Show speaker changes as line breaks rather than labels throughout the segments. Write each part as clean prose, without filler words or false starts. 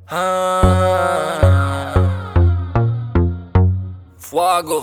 Fuego.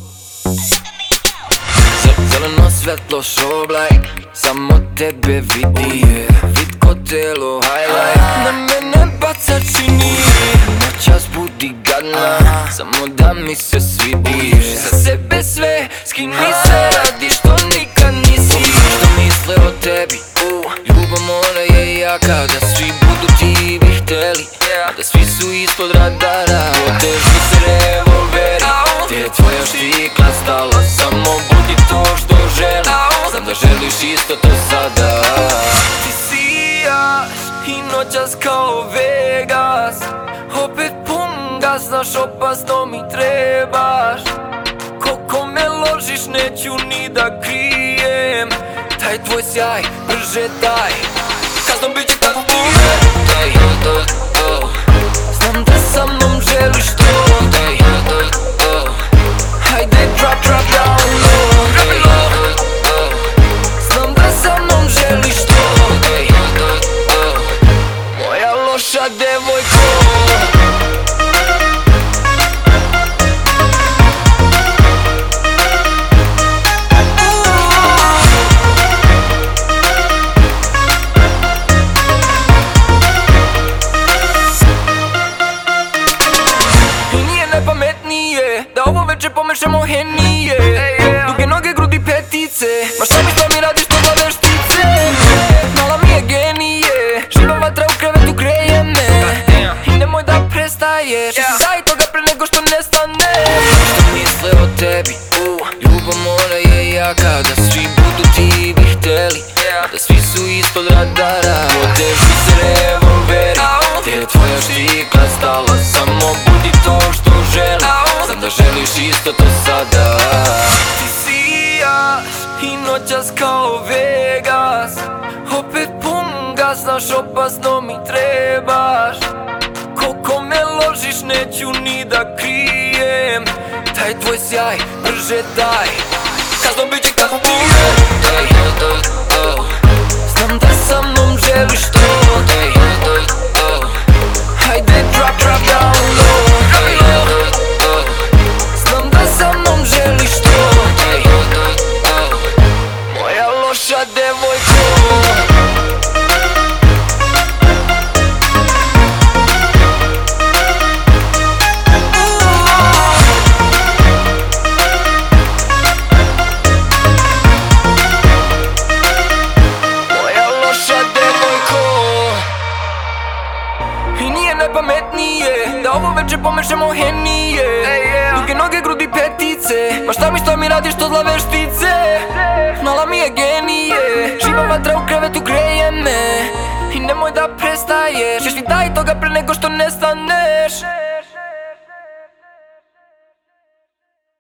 Zeleno svetlo showlight, samo tebe vidi. Vid ko telo highlight, na mene baca čini. Noćas budi gadna, samo da mi se svidiš. Za sebe sve, skini se, radi što nikad nisi. Što misle o tebi, ljubav mora je jaka. Da svi budu ti bi hteli, da svi su ispod radara. Otežu se revolveri, gdje je tvoja štikla stala? Samo budi to što želim, znam da želiš isto to sada. Ti sijaš i noćas kao Vegas, opet pun gas, znaš opasno mi trebaš. Koliko me ložiš neću ni da krijem, taj tvoj sjaj, brže daj, kaznom bit će tako ti je. Znam da sa mnom želiš to, hajde drop down low. Znam da sa mnom želiš to, moja loša devojko. Da ovo večer pomešamo henije, duge noge, grudi, petice. Ma šta mi što mi radiš, to glave štice? Mala mi je genije, živa vatra u krevetu greje me. I nemoj da prestaješ, jesi za i toga pre nego što nestane. Što misle o tebi, ljubav mora je jaka. Da svi budu ti bi hteli, da svi su ispod radara. Otežu se revolveri, gdje je tvoja štikla stala? Samo budi to što želim, znam da želiš isto to sada. Ti sijaš i noćas kao Vegas, opet pun gas, znaš opasno mi trebaš. Koliko me ložiš neću ni da krijem, taj tvoj sjaj, brže daj, kaznom bit će kako ti je. Znam da sa mnom želiš to, hajde drop down low. Znam da sa mnom želiš to, moja loša devojko. I nije najpametnije da ovo večer pomešamo henije, duge noge, grudi, petice. Ma šta mi što mi radiš, to zla veštice? Mala mi je genije, živa vatra u krevetu greje me. I nemoj da prestaješ, još mi daj toga pre nego što nestaneš.